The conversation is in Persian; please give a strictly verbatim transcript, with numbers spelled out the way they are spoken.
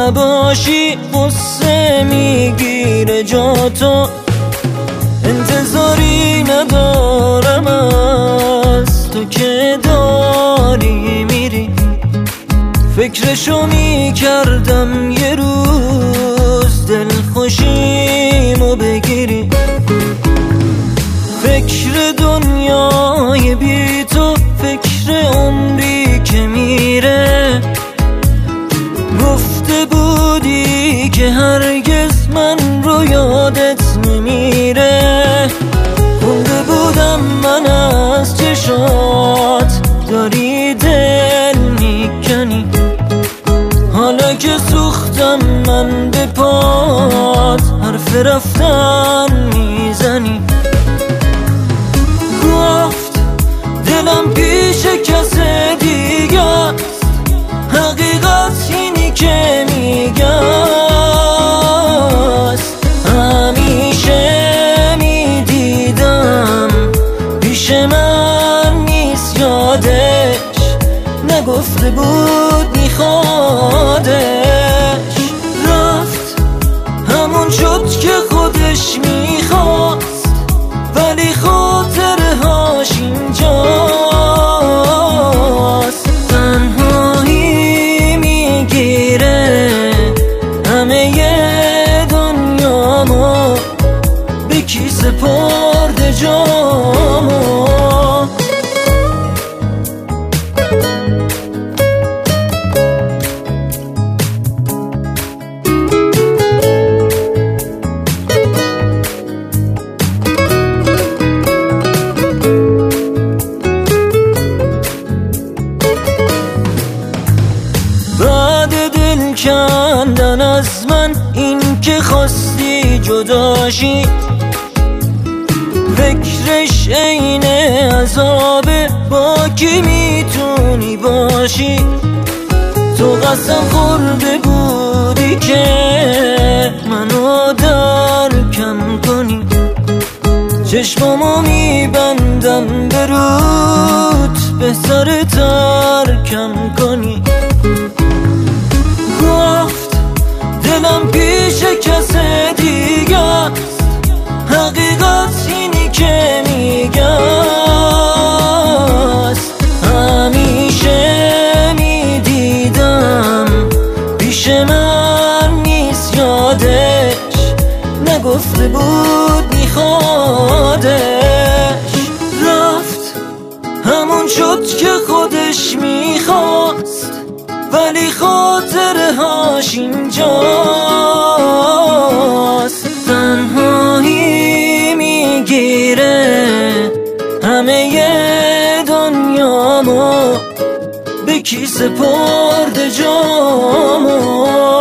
نباشی قصه میگیره جاتو، انتظاری ندارم از تو که داری میری. فکرشو میکردم یه روز دل خوشیمو بگیری. فکر دنیای بی تو، فکر عمری که میره. گفته بودی که هرگز من رو یادت نمیره. خونده بودم من از چشات داری دل میکنی. حالا که سوختم من به پات حرف رفتن میزنی. گفت دلم پیش کس دیگه است، حقیقت اینی که میگه است. همیشه میدیدم پیش من نیست، یادش نگفته بود میخوادش. رفت همون شد که خودش میخواست، ولی خاطره هاش اینجاست. تنهایی میگیره همه دنیامو، به کی سپرده جامو. کندن از من این که خواستی جداشی. فکرش عین عذابه، با کی میتونی باشی. تو قسم خورده بودی که منو درکم کنی. چشمامو میبندم به رود، بهتره ترکم کنی. گفت دلم پیش کس دیگه است، حقیقت اینی که میگه است. همیشه میدیدم پیش من نیست، یادش نگفته بود میخوادش. رفت همون شد که خودش میخواست، ولی خاطره هاش اینجاست. تنهایی میگیره همه دنیامو، به کی سپرده جامو.